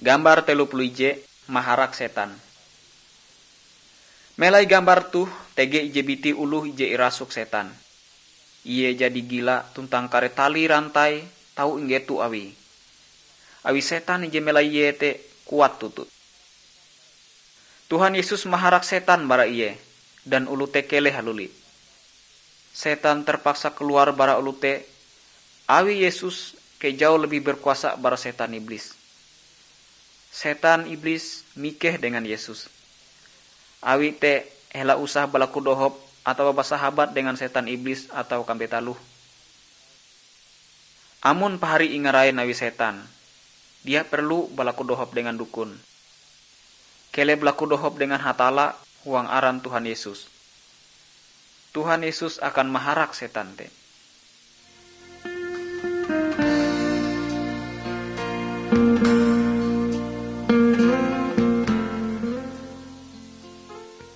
Gambar 30 maharak setan. Melai gambar tuh tege ije biti uluh ije irasuk setan. Iye jadi gila tuntang kare tali rantai tau inggetu awi. Awi setan ije melai iye te kuat tutut. Tuhan Yesus maharak setan bara iye dan ulu te kele haluli. Setan terpaksa keluar bara ulu te. Awi Yesus ke jauh lebih berkuasa bara setan iblis. Setan iblis mikeh dengan Yesus. Awi te hela usah balaku dohop atau bersahabat dengan setan iblis atau kambetaluh. Amun pahari ingarain awi setan, dia perlu balaku dohop dengan dukun. Kele balaku dohop dengan hatala huang aran Tuhan Yesus. Tuhan Yesus akan maharak setan te.